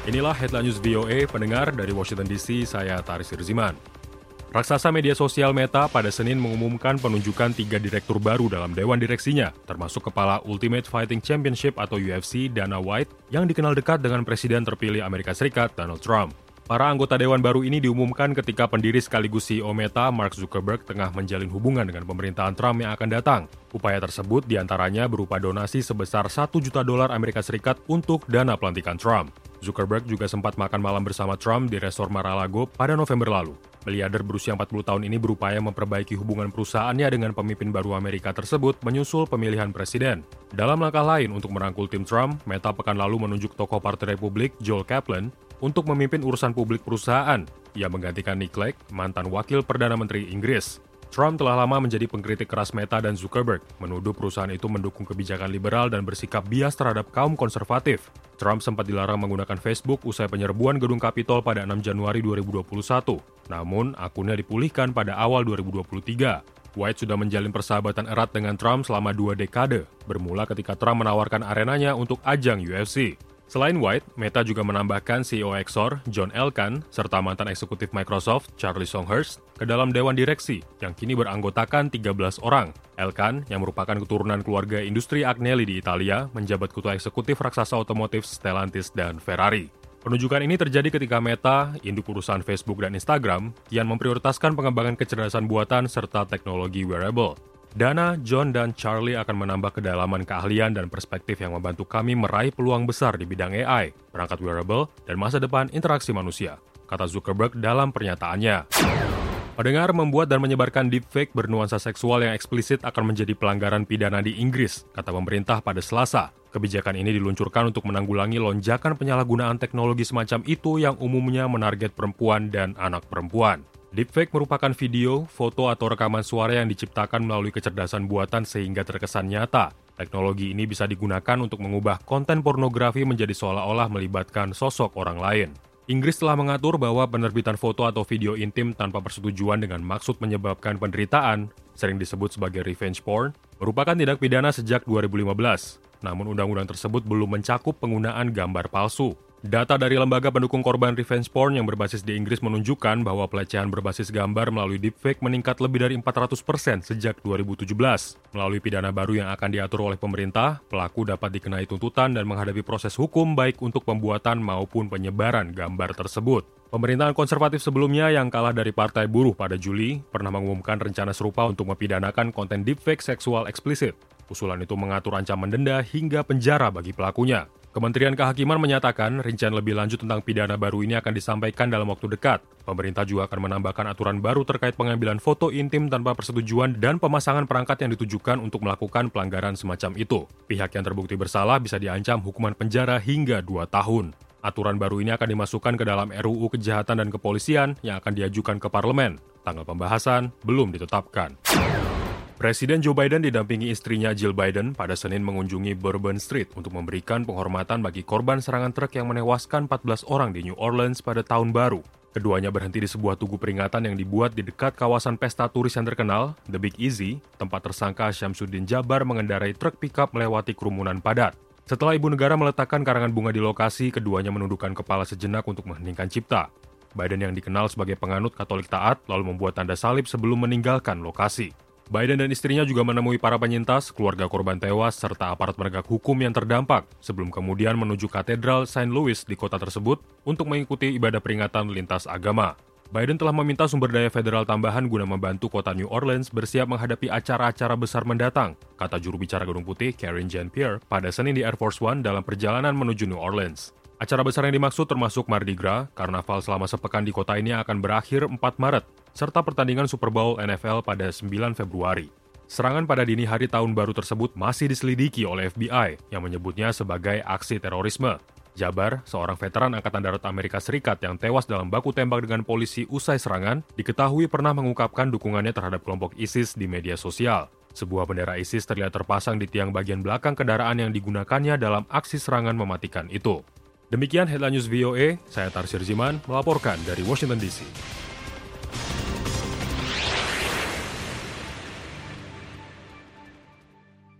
Inilah Headline News VOA, pendengar dari Washington DC, saya Taris Sirziman. Raksasa media sosial Meta pada Senin mengumumkan penunjukan 3 direktur baru dalam dewan direksinya, termasuk kepala Ultimate Fighting Championship atau UFC Dana White yang dikenal dekat dengan Presiden terpilih Amerika Serikat Donald Trump. Para anggota dewan baru ini diumumkan ketika pendiri sekaligus CEO Meta, Mark Zuckerberg, tengah menjalin hubungan dengan pemerintahan Trump yang akan datang. Upaya tersebut diantaranya berupa donasi sebesar $1 juta Amerika Serikat untuk dana pelantikan Trump. Zuckerberg juga sempat makan malam bersama Trump di Resort Mar-a-Lago pada November lalu. Miliarder berusia 40 tahun ini berupaya memperbaiki hubungan perusahaannya dengan pemimpin baru Amerika tersebut menyusul pemilihan presiden. Dalam langkah lain untuk merangkul tim Trump, Meta pekan lalu menunjuk tokoh Partai Republik Joel Kaplan untuk memimpin urusan publik perusahaan. Ia menggantikan Nick Clegg, mantan wakil Perdana Menteri Inggris. Trump telah lama menjadi pengkritik keras Meta dan Zuckerberg, menuduh perusahaan itu mendukung kebijakan liberal dan bersikap bias terhadap kaum konservatif. Trump sempat dilarang menggunakan Facebook usai penyerbuan gedung Capitol pada 6 Januari 2021. Namun, akunnya dipulihkan pada awal 2023. White sudah menjalin persahabatan erat dengan Trump selama 2 dekade, bermula ketika Trump menawarkan arenanya untuk ajang UFC. Selain White, Meta juga menambahkan CEO Exor, John Elkann, serta mantan eksekutif Microsoft, Charlie Songhurst, ke dalam dewan direksi, yang kini beranggotakan 13 orang. Elkann, yang merupakan keturunan keluarga industri Agnelli di Italia, menjabat ketua eksekutif raksasa otomotif Stellantis dan Ferrari. Penunjukan ini terjadi ketika Meta, induk perusahaan Facebook dan Instagram, kian memprioritaskan pengembangan kecerdasan buatan serta teknologi wearable. Dana, John, dan Charlie akan menambah kedalaman keahlian dan perspektif yang membantu kami meraih peluang besar di bidang AI, perangkat wearable, dan masa depan interaksi manusia, kata Zuckerberg dalam pernyataannya. Pendengar, membuat dan menyebarkan deepfake bernuansa seksual yang eksplisit akan menjadi pelanggaran pidana di Inggris, kata pemerintah pada Selasa. Kebijakan ini diluncurkan untuk menanggulangi lonjakan penyalahgunaan teknologi semacam itu yang umumnya menarget perempuan dan anak perempuan. Deepfake merupakan video, foto, atau rekaman suara yang diciptakan melalui kecerdasan buatan sehingga terkesan nyata. Teknologi ini bisa digunakan untuk mengubah konten pornografi menjadi seolah-olah melibatkan sosok orang lain. Inggris telah mengatur bahwa penerbitan foto atau video intim tanpa persetujuan dengan maksud menyebabkan penderitaan, sering disebut sebagai revenge porn, merupakan tindak pidana sejak 2015. Namun undang-undang tersebut belum mencakup penggunaan gambar palsu. Data dari lembaga pendukung korban revenge porn yang berbasis di Inggris menunjukkan bahwa pelecehan berbasis gambar melalui deepfake meningkat lebih dari 400% sejak 2017. Melalui pidana baru yang akan diatur oleh pemerintah, pelaku dapat dikenai tuntutan dan menghadapi proses hukum baik untuk pembuatan maupun penyebaran gambar tersebut. Pemerintahan konservatif sebelumnya yang kalah dari Partai Buruh pada Juli pernah mengumumkan rencana serupa untuk mempidanakan konten deepfake seksual eksplisit. Usulan itu mengatur ancaman denda hingga penjara bagi pelakunya. Kementerian Kehakiman menyatakan rincian lebih lanjut tentang pidana baru ini akan disampaikan dalam waktu dekat. Pemerintah juga akan menambahkan aturan baru terkait pengambilan foto intim tanpa persetujuan dan pemasangan perangkat yang ditujukan untuk melakukan pelanggaran semacam itu. Pihak yang terbukti bersalah bisa diancam hukuman penjara hingga 2 tahun. Aturan baru ini akan dimasukkan ke dalam RUU Kejahatan dan Kepolisian yang akan diajukan ke parlemen. Tanggal pembahasan belum ditetapkan. Presiden Joe Biden didampingi istrinya Jill Biden pada Senin mengunjungi Bourbon Street untuk memberikan penghormatan bagi korban serangan truk yang menewaskan 14 orang di New Orleans pada tahun baru. Keduanya berhenti di sebuah tugu peringatan yang dibuat di dekat kawasan pesta turis yang terkenal, The Big Easy, tempat tersangka Syamsuddin Jabbar mengendarai truk pickup melewati kerumunan padat. Setelah ibu negara meletakkan karangan bunga di lokasi, keduanya menundukkan kepala sejenak untuk mengheningkan cipta. Biden yang dikenal sebagai penganut Katolik taat lalu membuat tanda salib sebelum meninggalkan lokasi. Biden dan istrinya juga menemui para penyintas, keluarga korban tewas, serta aparat penegak hukum yang terdampak, sebelum kemudian menuju Katedral St. Louis di kota tersebut untuk mengikuti ibadah peringatan lintas agama. Biden telah meminta sumber daya federal tambahan guna membantu kota New Orleans bersiap menghadapi acara-acara besar mendatang, kata juru bicara Gedung Putih Karine Jean-Pierre pada Senin di Air Force One dalam perjalanan menuju New Orleans. Acara besar yang dimaksud termasuk Mardi Gras, karnaval selama sepekan di kota ini akan berakhir 4 Maret, serta pertandingan Super Bowl NFL pada 9 Februari. Serangan pada dini hari tahun baru tersebut masih diselidiki oleh FBI yang menyebutnya sebagai aksi terorisme. Jabbar, seorang veteran Angkatan Darat Amerika Serikat yang tewas dalam baku tembak dengan polisi usai serangan, diketahui pernah mengungkapkan dukungannya terhadap kelompok ISIS di media sosial. Sebuah bendera ISIS terlihat terpasang di tiang bagian belakang kendaraan yang digunakannya dalam aksi serangan mematikan itu. Demikian Headline News VOA, saya Tarsir Ziman melaporkan dari Washington DC.